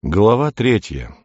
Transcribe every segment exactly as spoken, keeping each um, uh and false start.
Глава третья.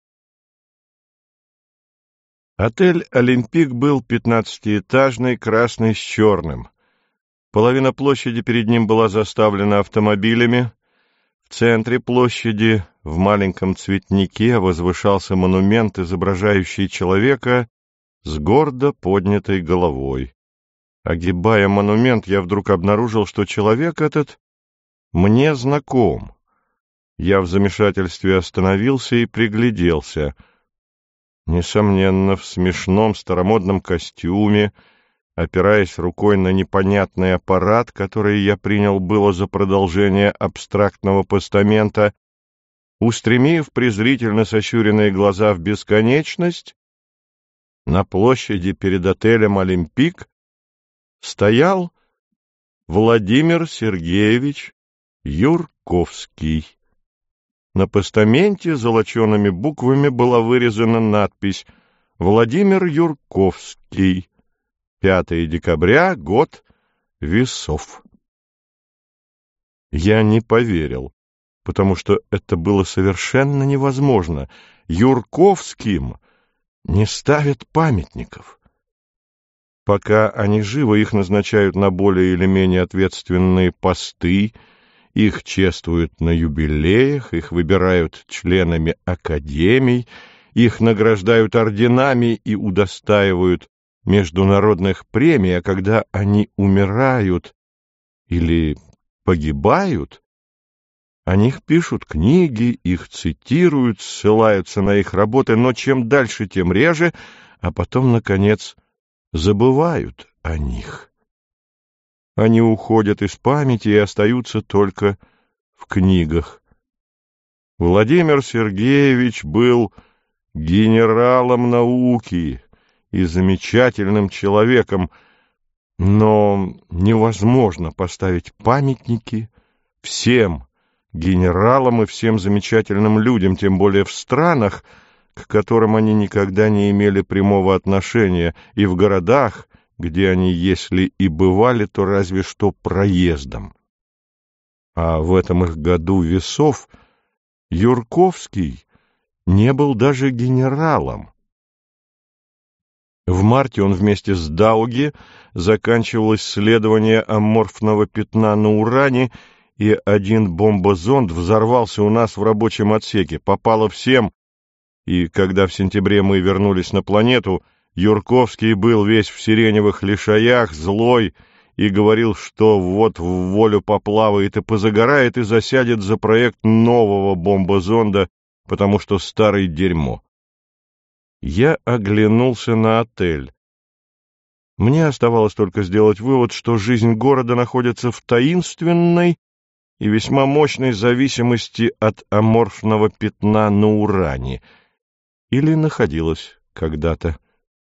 Отель «Олимпик» был пятнадцатиэтажный, красный с черным. Половина площади перед ним была заставлена автомобилями. В центре площади, в маленьком цветнике, возвышался монумент, изображающий человека с гордо поднятой головой. Огибая монумент, я вдруг обнаружил, что человек этот мне знаком. Я в замешательстве остановился и пригляделся. Несомненно, в смешном старомодном костюме, опираясь рукой на непонятный аппарат, который я принял было за продолжение абстрактного постамента, устремив презрительно сощуренные глаза в бесконечность, на площади перед отелем «Олимпик» стоял Владимир Сергеевич Юрковский. На постаменте золочеными буквами была вырезана надпись «Владимир Юрковский. пятое декабря, год весов». Я не поверил, потому что это было совершенно невозможно. Юрковским не ставят памятников. Пока они живы, их назначают на более или менее ответственные посты, их чествуют на юбилеях, их выбирают членами академий, их награждают орденами и удостаивают международных премий, а когда они умирают или погибают, о них пишут книги, их цитируют, ссылаются на их работы, но чем дальше, тем реже, а потом, наконец, забывают о них. Они уходят из памяти и остаются только в книгах. Владимир Сергеевич был генералом науки и замечательным человеком, но невозможно поставить памятники всем генералам и всем замечательным людям, тем более в странах, к которым они никогда не имели прямого отношения, и в городах, где они, если и бывали, то разве что проездом. А в этом их году весов Юрковский не был даже генералом. В марте он вместе с Дауги заканчивал исследование аморфного пятна на уране, и один бомбозонд взорвался у нас в рабочем отсеке. Попало всем, и когда в сентябре мы вернулись на планету, Юрковский был весь в сиреневых лишаях, злой, и говорил, что вот в волю поплавает и позагорает, и засядет за проект нового бомбозонда, потому что старый дерьмо. Я оглянулся на отель. Мне оставалось только сделать вывод, что жизнь города находится в таинственной и весьма мощной зависимости от аморфного пятна на уране, или находилась когда-то.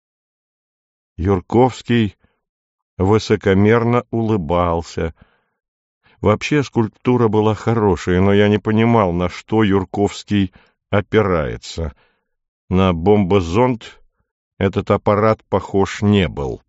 Юрковский высокомерно улыбался. Вообще скульптура была хорошая, но я не понимал, на что Юрковский опирается. На бомбозонд этот аппарат похож не был.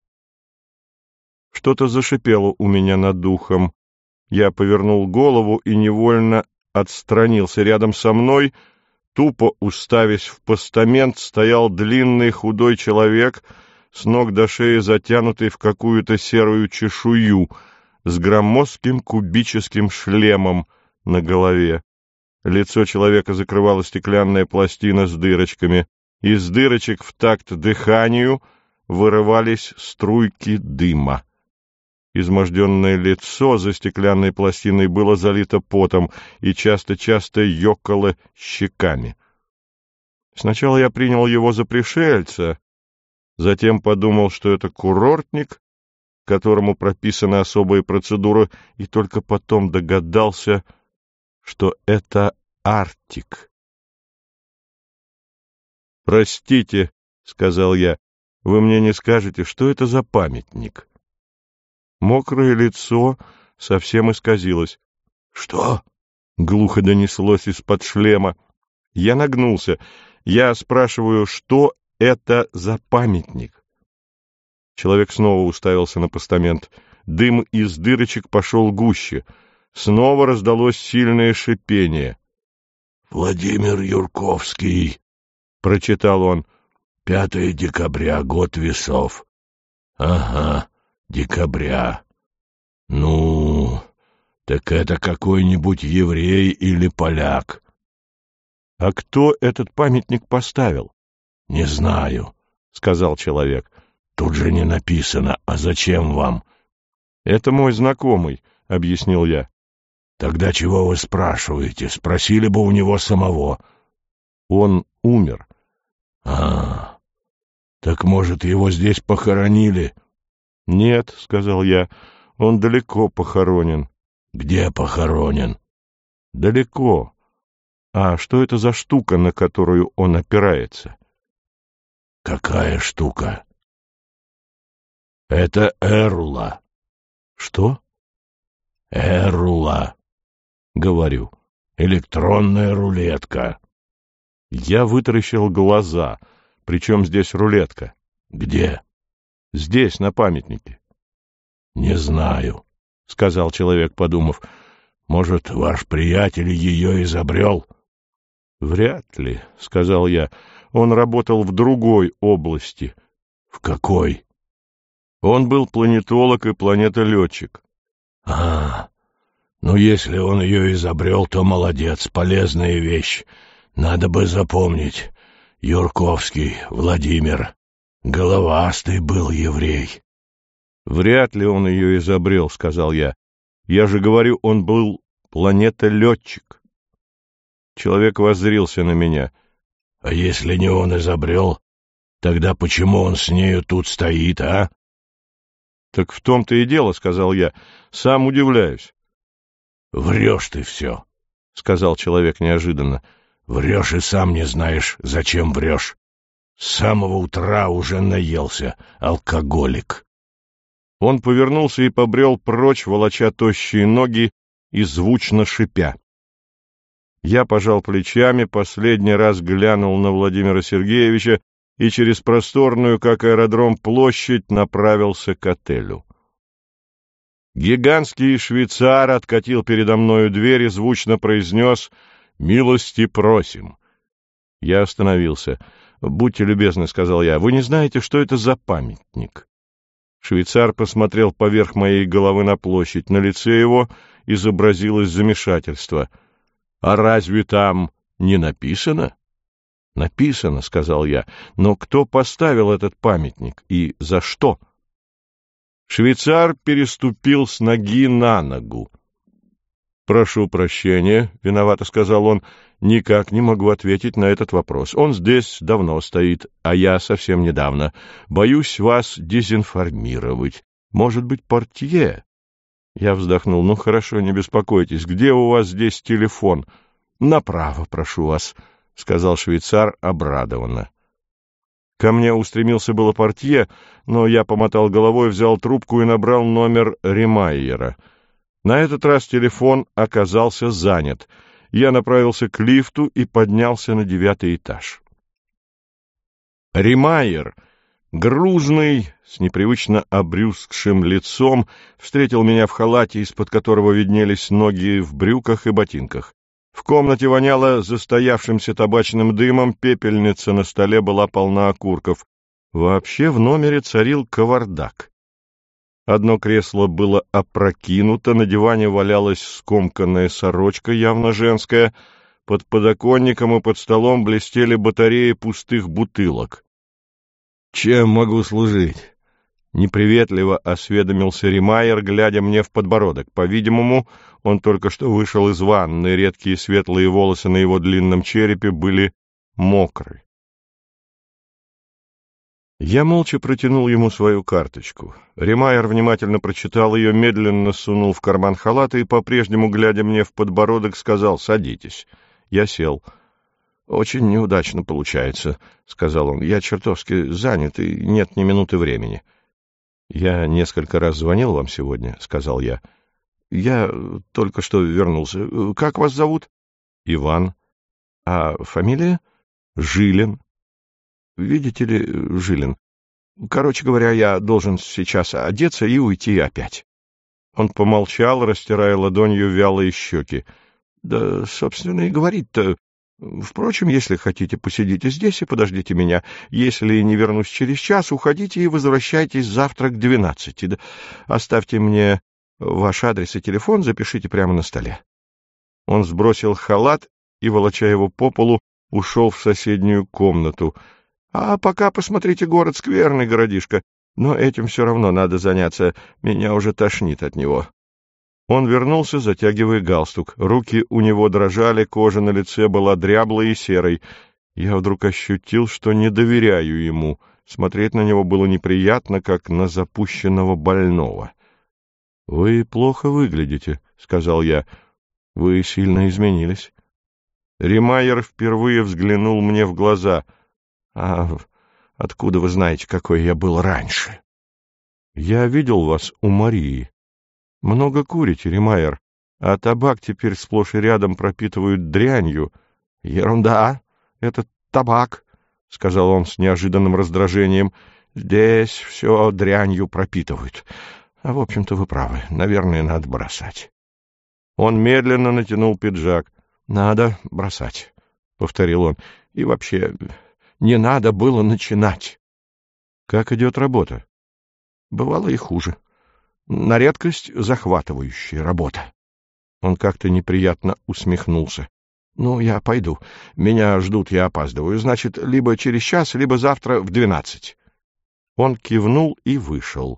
Что-то зашипело у меня над духом. Я повернул голову и невольно отстранился. Рядом со мной, тупо уставясь в постамент, стоял длинный худой человек, с ног до шеи затянутый в какую-то серую чешую, с громоздким кубическим шлемом на голове. Лицо человека закрывала стеклянная пластина с дырочками. Из дырочек в такт дыханию вырывались струйки дыма. Изможденное лицо за стеклянной пластиной было залито потом и часто-часто ёкало щеками. Сначала я принял его за пришельца, затем подумал, что это курортник, которому прописаны особые процедуры, и только потом догадался, что это Арктик. «Простите», — сказал я, — «вы мне не скажете, что это за памятник?» Мокрое лицо совсем исказилось. «Что?» — глухо донеслось из-под шлема. Я нагнулся. Я спрашиваю, что это за памятник? Человек снова уставился на постамент. Дым из дырочек пошел гуще. Снова раздалось сильное шипение. Владимир Юрковский, — прочитал он, — пятое декабря, год весов. Ага, декабря. Ну, так это какой-нибудь еврей или поляк. — А кто этот памятник поставил? — Не знаю, — сказал человек. — Тут же не написано. А зачем вам? — Это мой знакомый, — объяснил я. — Тогда чего вы спрашиваете? Спросили бы у него самого. — Он умер. — А, так, может, его здесь похоронили? — Нет, — сказал я, — он далеко похоронен. — Где похоронен? — Далеко. А что это за штука, на которую он опирается? — Какая штука? — Это эрула. — Что? — Эрула. — Говорю, электронная рулетка. Я вытаращил глаза. Причем здесь рулетка? — Где? — Здесь, на памятнике. — Не знаю, — сказал человек, подумав. — Может, ваш приятель ее изобрел? — Вряд ли, — сказал я. Он работал в другой области. — В какой? — Он был планетолог и планетолетчик. — А, ну, если он ее изобрел, то молодец, полезная вещь. Надо бы запомнить. Юрковский Владимир. Головастый был еврей. — Вряд ли он ее изобрел, — сказал я. Я же говорю, он был планетолетчик. Человек воззрился на меня. — А если не он изобрел, тогда почему он с нею тут стоит, а? — Так в том-то и дело, — сказал я. Сам удивляюсь. — Врешь ты все, — сказал человек неожиданно. — Врешь и сам не знаешь, зачем врешь. С самого утра уже наелся, алкоголик. Он повернулся и побрел прочь, волоча тощие ноги и звучно шипя. Я пожал плечами, последний раз глянул на Владимира Сергеевича и через просторную, как аэродром, площадь направился к отелю. Гигантский швейцар откатил передо мною дверь и звучно произнес «Милости просим». Я остановился. «Будьте любезны», — сказал я, — «вы не знаете, что это за памятник?» Швейцар посмотрел поверх моей головы на площадь. На лице его изобразилось замешательство. «А разве там не написано?» «Написано», — сказал я, — «но кто поставил этот памятник и за что?» Швейцар переступил с ноги на ногу. «Прошу прощения», — виновато сказал он, — «никак не могу ответить на этот вопрос. Он здесь давно стоит, а я совсем недавно. Боюсь вас дезинформировать. Может быть, портье?» Я вздохнул. «Ну, хорошо, не беспокойтесь. Где у вас здесь телефон?» «Направо, прошу вас», — сказал швейцар обрадованно. Ко мне устремился было портье, но я помотал головой, взял трубку и набрал номер Ремайера. На этот раз телефон оказался занят. Я направился к лифту и поднялся на девятый этаж. Ремайер, грузный, с непривычно обрюзгшим лицом, встретил меня в халате, из-под которого виднелись ноги в брюках и ботинках. В комнате воняло застоявшимся табачным дымом, пепельница на столе была полна окурков. Вообще в номере царил кавардак. Одно кресло было опрокинуто, на диване валялась скомканная сорочка, явно женская, под подоконником и под столом блестели батареи пустых бутылок. «Чем могу служить?» — неприветливо осведомился Ремайер, глядя мне в подбородок. По-видимому, он только что вышел из ванны, редкие светлые волосы на его длинном черепе были мокры. Я молча протянул ему свою карточку. Ремайер внимательно прочитал ее, медленно сунул в карман халата и, по-прежнему глядя мне в подбородок, сказал: «Садитесь». Я сел. «Очень неудачно получается», — сказал он. «Я чертовски занят, и нет ни минуты времени». «Я несколько раз звонил вам сегодня», — сказал я. «Я только что вернулся. Как вас зовут?» «Иван». «А фамилия?» «Жилин». «Видите ли, Жилин, короче говоря, я должен сейчас одеться и уйти опять». Он помолчал, растирая ладонью вялые щеки. «Да, собственно, и говорить-то Впрочем, если хотите, посидите здесь и подождите меня. Если не вернусь через час, уходите и возвращайтесь завтра к двенадцати. Оставьте мне ваш адрес и телефон, запишите прямо на столе». Он сбросил халат и, волоча его по полу, ушел в соседнюю комнату. «А пока посмотрите город, скверный городишко, но этим все равно надо заняться, меня уже тошнит от него». Он вернулся, затягивая галстук. Руки у него дрожали, кожа на лице была дряблой и серой. Я вдруг ощутил, что не доверяю ему. Смотреть на него было неприятно, как на запущенного больного. — Вы плохо выглядите, — сказал я. — Вы сильно изменились. Римайер впервые взглянул мне в глаза. — А откуда вы знаете, какой я был раньше? — Я видел вас у Марии. Много курите, Римайер, а табак теперь сплошь и рядом пропитывают дрянью. — Ерунда, это табак, — сказал он с неожиданным раздражением. — Здесь все дрянью пропитывают. А, в общем-то, вы правы, наверное, надо бросать. Он медленно натянул пиджак. — Надо бросать, — повторил он. — И вообще, не надо было начинать. — Как идет работа? — Бывало и хуже. На редкость захватывающая работа. Он как-то неприятно усмехнулся. — Ну, я пойду. Меня ждут, я опаздываю. Значит, либо через час, либо завтра в двенадцать. Он кивнул и вышел.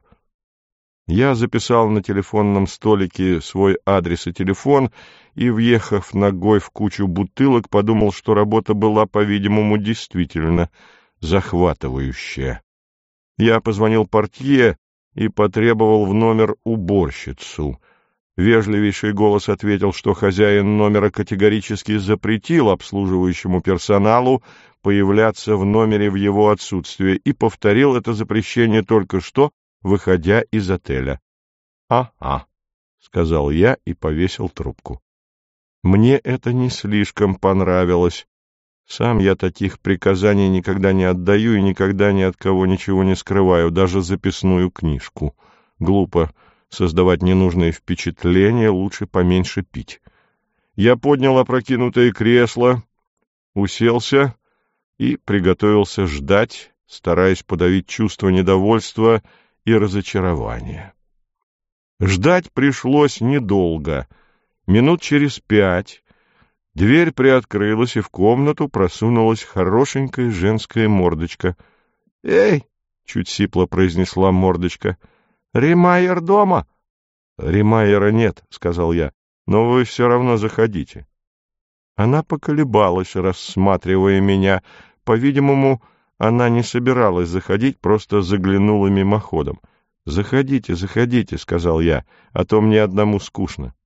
Я записал на телефонном столике свой адрес и телефон и, въехав ногой в кучу бутылок, подумал, что работа была, по-видимому, действительно захватывающая. Я позвонил портье и потребовал в номер уборщицу. Вежливейший голос ответил, что хозяин номера категорически запретил обслуживающему персоналу появляться в номере в его отсутствие и повторил это запрещение только что, выходя из отеля. «А-а», — сказал я и повесил трубку. Мне это не слишком понравилось. Сам я таких приказаний никогда не отдаю и никогда ни от кого ничего не скрываю, даже записную книжку. Глупо создавать ненужные впечатления, лучше поменьше пить. Я поднял опрокинутое кресло, уселся и приготовился ждать, стараясь подавить чувство недовольства и разочарования. Ждать пришлось недолго. Минут через пять дверь приоткрылась, и в комнату просунулась хорошенькая женская мордочка. — Эй! — чуть сипло произнесла мордочка. — Римайер дома? — Римайера нет, — сказал я, — но вы все равно заходите. Она поколебалась, рассматривая меня. По-видимому, она не собиралась заходить, просто заглянула мимоходом. — Заходите, заходите, — сказал я, — а то мне одному скучно.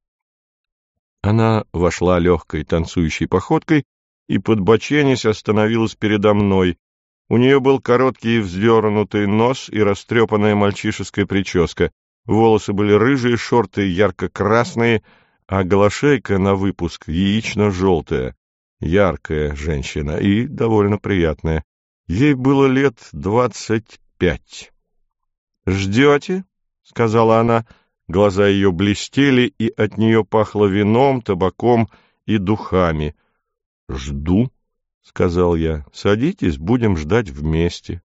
Она вошла легкой танцующей походкой и, подбоченясь, остановилась передо мной. У нее был короткий вздернутый нос и растрепанная мальчишеская прическа. Волосы были рыжие, шорты ярко-красные, а голошейка на выпуск яично-желтая. Яркая женщина и довольно приятная. Ей было лет двадцать пять. «Ждете?» — сказала она. Глаза ее блестели, и от нее пахло вином, табаком и духами. — Жду, — сказал я. — Садитесь, будем ждать вместе.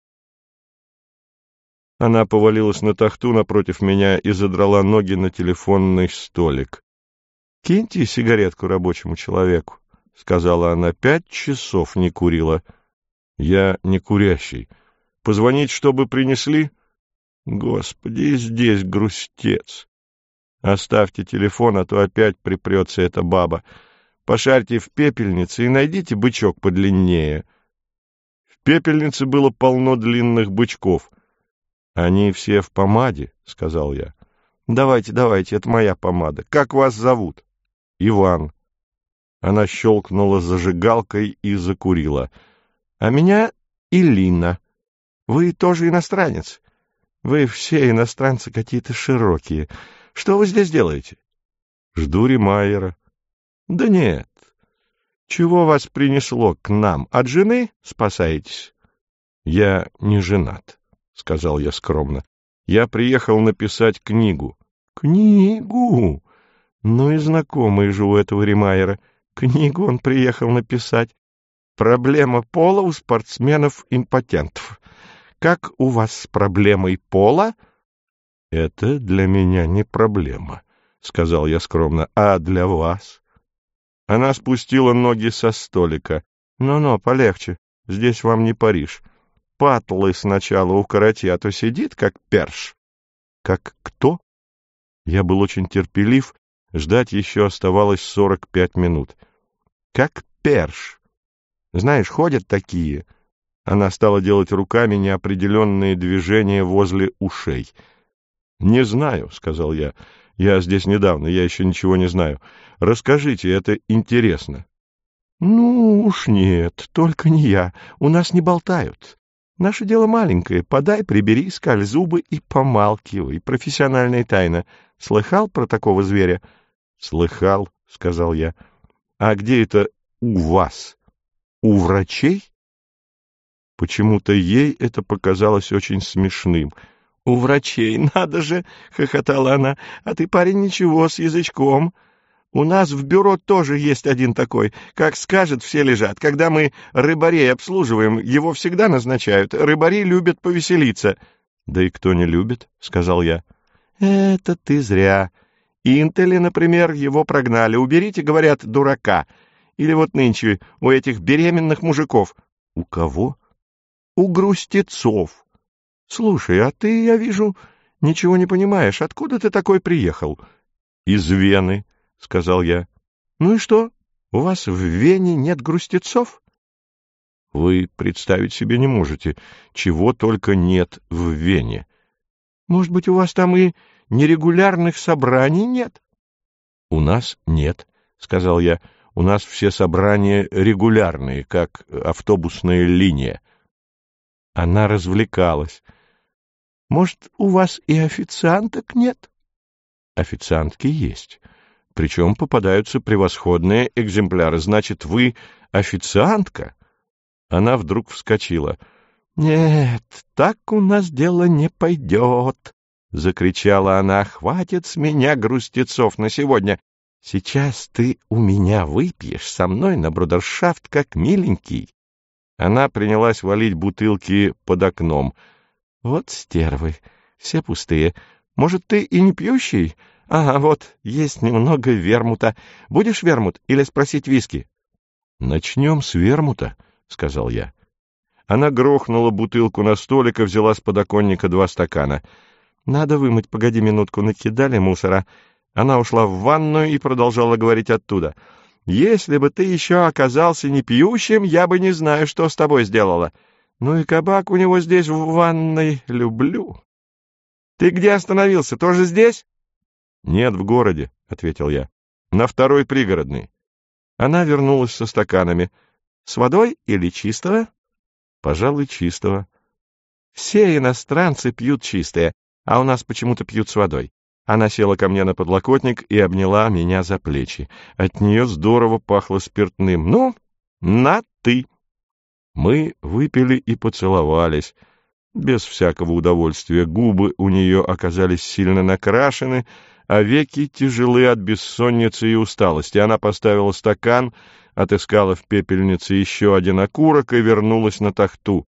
Она повалилась на тахту напротив меня и задрала ноги на телефонный столик. — Киньте сигаретку рабочему человеку, — сказала она. — Пять часов не курила. — Я не курящий. Позвонить, чтобы принесли? — Господи, и здесь грустец. Оставьте телефон, а то опять припрется эта баба. Пошарьте в пепельнице и найдите бычок подлиннее. В пепельнице было полно длинных бычков. Они все в помаде, — сказал я. Давайте, давайте, это моя помада. Как вас зовут? Иван. Она щелкнула зажигалкой и закурила. А меня Илина. Вы тоже иностранец? Вы все иностранцы какие-то широкие. Что вы здесь делаете? Жду Римайера. Да нет. Чего вас принесло к нам? От жены спасаетесь? Я не женат, — сказал я скромно. Я приехал написать книгу. Книгу? Ну и знакомые же у этого Римайера. Книгу он приехал написать. Проблема пола у спортсменов-импотентов. Как у вас с проблемой пола? Это для меня не проблема, сказал я скромно. А для вас? Она спустила ноги со столика. Ну-ну, полегче. Здесь вам не Париж. Патлы сначала укороти, а то сидит, как перш. Как кто? Я был очень терпелив. Ждать еще оставалось сорок пять минут. Как перш. Знаешь, ходят такие. Она стала делать руками неопределенные движения возле ушей. «Не знаю», — сказал я. «Я здесь недавно, я еще ничего не знаю. Расскажите, это интересно». «Ну уж нет, только не я. У нас не болтают. Наше дело маленькое. Подай, прибери, скаль зубы и помалкивай. Профессиональная тайна. Слыхал про такого зверя?» «Слыхал», — сказал я. «А где это у вас? У врачей?» Почему-то ей это показалось очень смешным. «У врачей, надо же!» — хохотала она. «А ты, парень, ничего, с язычком. У нас в бюро тоже есть один такой. Как скажет, все лежат. Когда мы рыбарей обслуживаем, его всегда назначают. Рыбари любят повеселиться». «Да и кто не любит?» — сказал я. «Это ты зря. Интели, например, его прогнали. Уберите, говорят, дурака. Или вот нынче у этих беременных мужиков». «У кого?» «У грустецов. Слушай, а ты, я вижу, ничего не понимаешь. Откуда ты такой приехал?» «Из Вены», — сказал я. «Ну и что? У вас в Вене нет грустецов?» «Вы представить себе не можете, чего только нет в Вене». «Может быть, у вас там и нерегулярных собраний нет?» «У нас нет», — сказал я. «У нас все собрания регулярные, как автобусная линия». Она развлекалась. «Может, у вас и официанток нет?» «Официантки есть. Причем попадаются превосходные экземпляры. Значит, вы официантка?» Она вдруг вскочила. «Нет, так у нас дело не пойдет», — закричала она. «Хватит с меня грустецов на сегодня. Сейчас ты у меня выпьешь со мной на брудершафт, как миленький». Она принялась валить бутылки под окном. «Вот стервы, все пустые. Может, ты и не пьющий? Ага, вот, есть немного вермута. Будешь вермут или спросить виски?» «Начнем с вермута», — сказал я. Она грохнула бутылку на столик и взяла с подоконника два стакана. «Надо вымыть, погоди минутку, накидали мусора». Она ушла в ванную и продолжала говорить оттуда. «Если бы ты еще оказался не пьющим, я бы не знаю, что с тобой сделала. Ну и кабак у него здесь в ванной люблю». «Ты где остановился? Тоже здесь?» «Нет, в городе», — ответил я. «На второй пригородной». Она вернулась со стаканами. «С водой или чистого?» «Пожалуй, чистого». «Все иностранцы пьют чистое, а у нас почему-то пьют с водой». Она села ко мне на подлокотник и обняла меня за плечи. От нее здорово пахло спиртным. «Ну, на ты!» Мы выпили и поцеловались. Без всякого удовольствия. Губы у нее оказались сильно накрашены, а веки тяжелы от бессонницы и усталости. Она поставила стакан, отыскала в пепельнице еще один окурок и вернулась на тахту.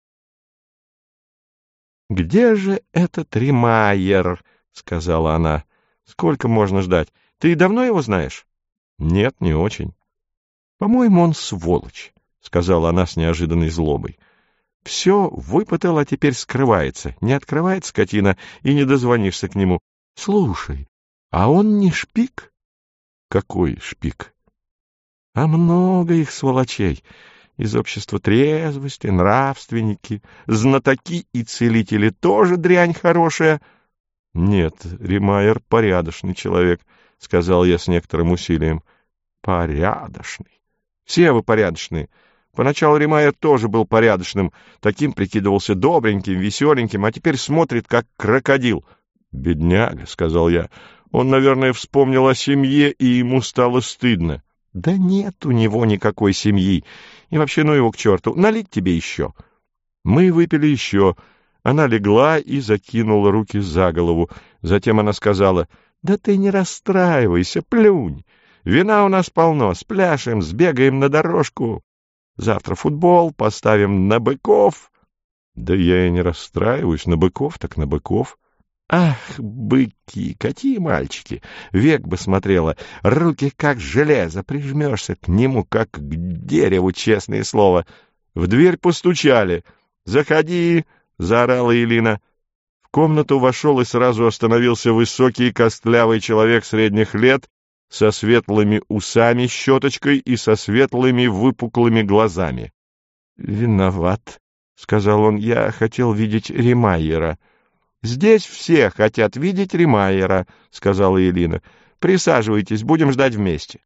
«Где же этот Римайер?» — сказала она. — Сколько можно ждать? Ты давно его знаешь? — Нет, не очень. — По-моему, он сволочь, — сказала она с неожиданной злобой. — Все выпытал, а теперь скрывается. Не открывает скотина, и не дозвонишься к нему. Слушай, а он не шпик? — Какой шпик? — А много их сволочей. Из общества трезвости, нравственники, знатоки и целители тоже дрянь хорошая. — Нет, Римайер порядочный человек, — сказал я с некоторым усилием. — Порядочный. Все вы порядочные. Поначалу Римайер тоже был порядочным, таким прикидывался добреньким, веселеньким, а теперь смотрит, как крокодил. — Бедняга, — сказал я. Он, наверное, вспомнил о семье, и ему стало стыдно. — Да нет у него никакой семьи. И вообще, ну его к черту. Налить тебе еще. Мы выпили еще. Она легла и закинула руки за голову. Затем она сказала: — Да ты не расстраивайся, плюнь. Вина у нас полно, спляшем, сбегаем на дорожку. Завтра футбол, поставим на быков. Да я и не расстраиваюсь, на быков так на быков. Ах, быки, какие мальчики! Век бы смотрела, руки как железо, прижмешься к нему, как к дереву, честное слово. В дверь постучали. «Заходи!» — заорала Элина. В комнату вошел и сразу остановился высокий костлявый человек средних лет со светлыми усами, щеточкой и со светлыми выпуклыми глазами. — Виноват, — сказал он, — я хотел видеть Ремайера. — Здесь все хотят видеть Ремайера, — сказала Элина. — Присаживайтесь, будем ждать вместе.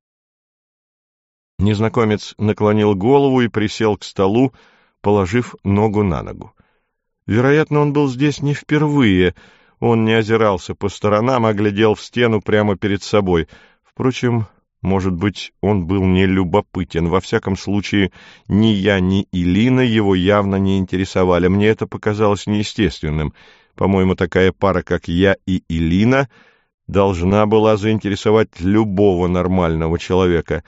Незнакомец наклонил голову и присел к столу, положив ногу на ногу. Вероятно, он был здесь не впервые. Он не озирался по сторонам, а глядел в стену прямо перед собой. Впрочем, может быть, он был не любопытен. Во всяком случае, ни я, ни Элина его явно не интересовали. Мне это показалось неестественным. По-моему, такая пара, как я и Элина, должна была заинтересовать любого нормального человека.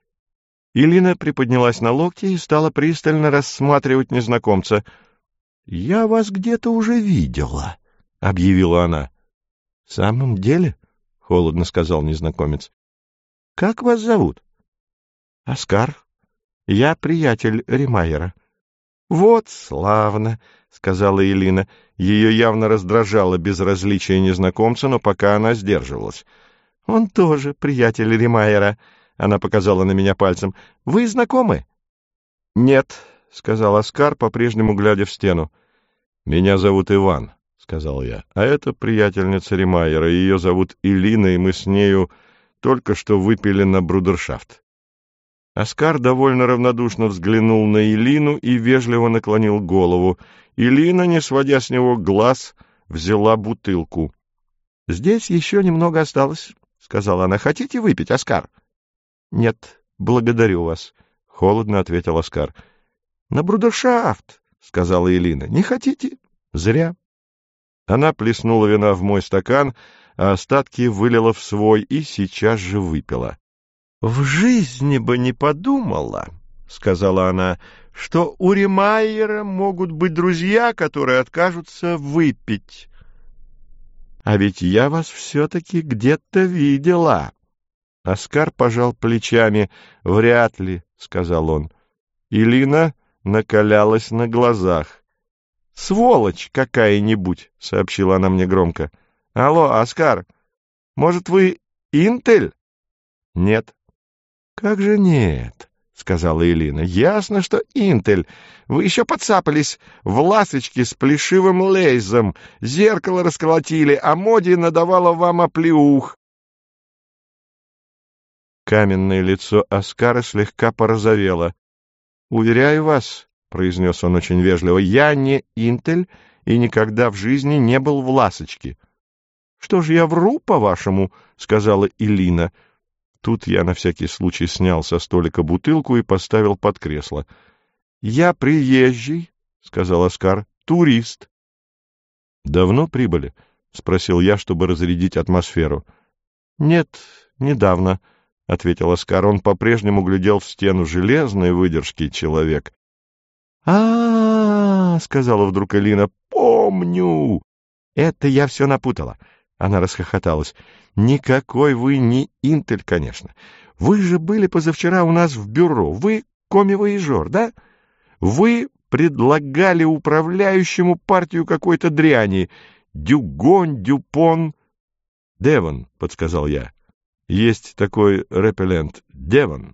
Элина приподнялась на локти и стала пристально рассматривать незнакомца. — Я вас где-то уже видела, — объявила она. — В самом деле? — холодно сказал незнакомец. — Как вас зовут? — Оскар. Я приятель Ремайера. — Вот славно, — сказала Элина. Ее явно раздражало безразличие незнакомца, но пока она сдерживалась. — Он тоже приятель Ремайера. Она показала на меня пальцем. — Вы знакомы? — Нет, — сказал Оскар, по-прежнему глядя в стену. — Меня зовут Иван, — сказал я. — А это приятельница Ремайера. Ее зовут Элина, и мы с нею только что выпили на брудершафт. Оскар довольно равнодушно взглянул на Элину и вежливо наклонил голову. Элина, не сводя с него глаз, взяла бутылку. — Здесь еще немного осталось, — сказала она. — Хотите выпить, Оскар? — Нет, благодарю вас, — холодно ответил Оскар. — На брудершафт, — сказала Элина. — Не хотите? Зря. Она плеснула вина в мой стакан, а остатки вылила в свой и сейчас же выпила. — В жизни бы не подумала, — сказала она, — что у Ремайера могут быть друзья, которые откажутся выпить. — А ведь я вас все-таки где-то видела. Оскар пожал плечами. — Вряд ли, — сказал он. Элина накалялась на глазах. — Сволочь какая-нибудь, — сообщила она мне громко. — Алло, Оскар, может, вы Интель? — Нет. — Как же нет, — сказала Элина. — Ясно, что Интель. Вы еще подцапались в ласочке с плешивым лейзом, зеркало расколотили, а Моди надавала вам оплеух. Каменное лицо Оскара слегка порозовело. — Уверяю вас, — произнес он очень вежливо, — я не Интель и никогда в жизни не был в ласочке. — Что ж я вру, по-вашему? — сказала Элина. Тут я на всякий случай снял со столика бутылку и поставил под кресло. — Я приезжий, — сказал Оскар, — турист. — Давно прибыли? — спросил я, чтобы разрядить атмосферу. — Нет, недавно, — ответил Оскар. Он по-прежнему глядел в стену. Железной выдержки человек. А — сказала вдруг Элина, — помню. Это я все напутала. Она расхохоталась. — Никакой вы не Интель, конечно. Вы же были позавчера у нас в бюро. Вы коми-вояжер, да? Вы предлагали управляющему партию какой-то дряни. Дюгонь, Дюпон... — Девон, — подсказал я. Есть такой репеллент — Девон.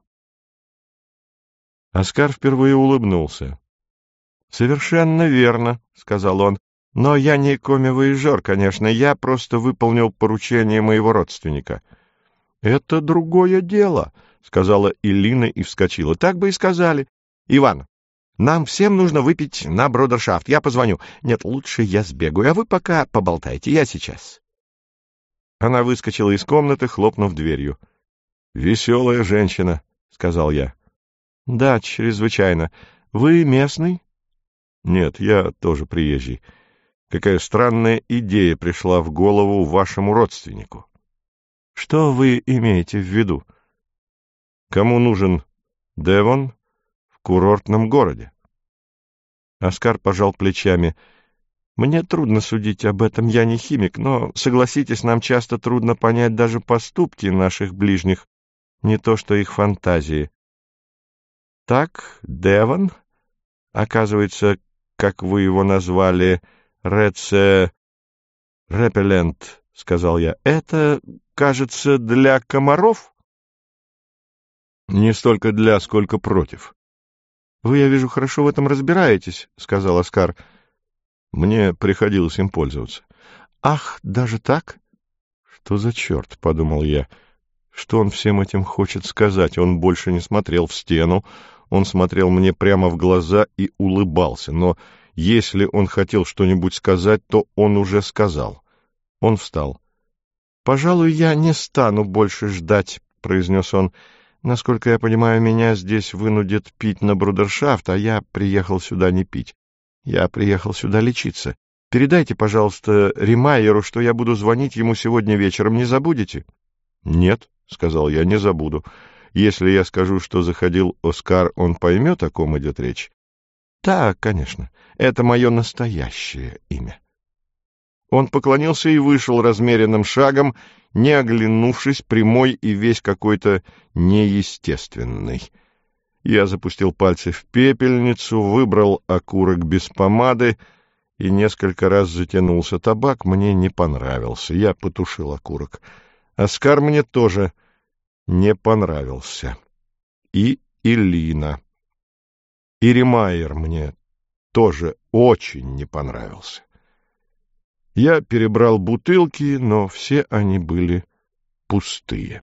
Оскар впервые улыбнулся. — Совершенно верно, — сказал он. — Но я не коми-вояжер, конечно. Я просто выполнил поручение моего родственника. — Это другое дело, — сказала Элина и вскочила. — Так бы и сказали. — Иван, нам всем нужно выпить на брудершафт. Я позвоню. Нет, лучше я сбегаю, а вы пока поболтайте. Я сейчас. Она выскочила из комнаты, хлопнув дверью. — Веселая женщина, — сказал я. — Да, чрезвычайно. Вы местный? — Нет, я тоже приезжий. Какая странная идея пришла в голову вашему родственнику. — Что вы имеете в виду? Кому нужен Девон в курортном городе? Оскар пожал плечами. Мне трудно судить об этом, я не химик, но, согласитесь, нам часто трудно понять даже поступки наших ближних, не то что их фантазии. Так, Девон, оказывается, как вы его назвали, Реце... Репеллент, — сказал я, — это, кажется, для комаров? Не столько для, сколько против. Вы, я вижу, хорошо в этом разбираетесь, — сказал Оскар. Мне приходилось им пользоваться. Ах, даже так? Что за черт, — подумал я. Что он всем этим хочет сказать? Он больше не смотрел в стену, он смотрел мне прямо в глаза и улыбался, но если он хотел что-нибудь сказать, то он уже сказал. Он встал. — Пожалуй, я не стану больше ждать, — произнес он. — Насколько я понимаю, меня здесь вынудят пить на брудершафт, а я приехал сюда не пить. Я приехал сюда лечиться. Передайте, пожалуйста, Римайеру, что я буду звонить ему сегодня вечером. Не забудете? — Нет, — сказал я, — не забуду. Если я скажу, что заходил Оскар, он поймет, о ком идет речь? — Да, конечно. Это мое настоящее имя. Он поклонился и вышел размеренным шагом, не оглянувшись, прямой и весь какой-то неестественный. Я запустил пальцы в пепельницу, выбрал окурок без помады и несколько раз затянулся. Табак мне не понравился. Я потушил окурок. Оскар мне тоже не понравился. И Элина. И Римайер мне тоже очень не понравился. Я перебрал бутылки, но все они были пустые.